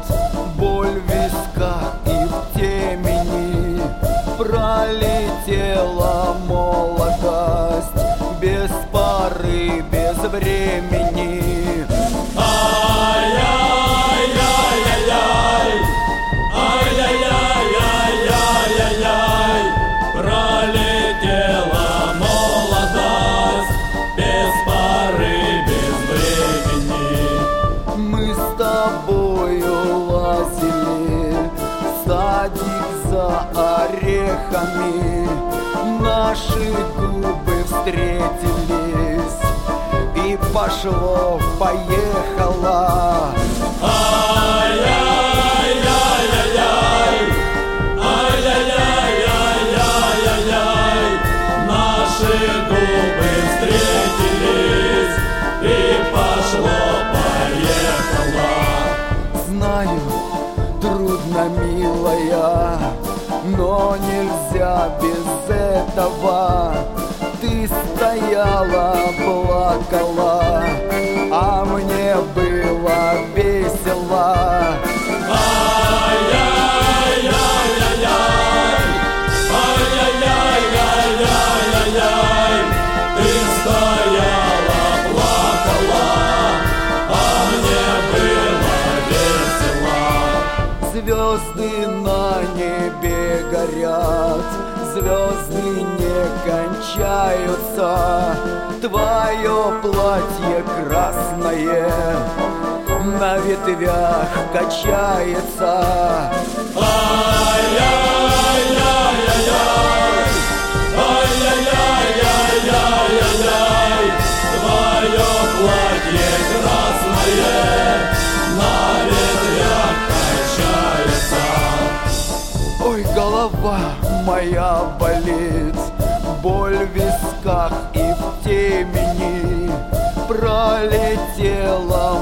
боль в висках и в темени. Пролетела молодость без поры, без времени. Ай-яй-яй-яй-яй, ай-яй-яй-яй-яй-яй-яй, пролетела молодость без поры, без времени. Мы с тобою лазили в садик за орехами. Наши губы встретились, и пошло-поехало. Ай-яй-яй-яй-яй, ай-яй-яй-яй-яй-яй, наши губы встретились, и пошло-поехало. Знаю, трудно, милая, но нельзя без этого. Ты стояла, плакала, а мне было весело. Ай-яй-яй-яй-яй, ай-яй-яй-яй-яй-яй, ты стояла, плакала, а мне было весело. Звезды на небе горят, звезды не кончаются. Твое платье красное на ветвях качается. Ай-яй-яй-яй-яй, ай-яй-яй-яй-яй-яй, твое платье красное на ветвях качается. Ой, голова моя болит, боль в висках и в темени. Пролетела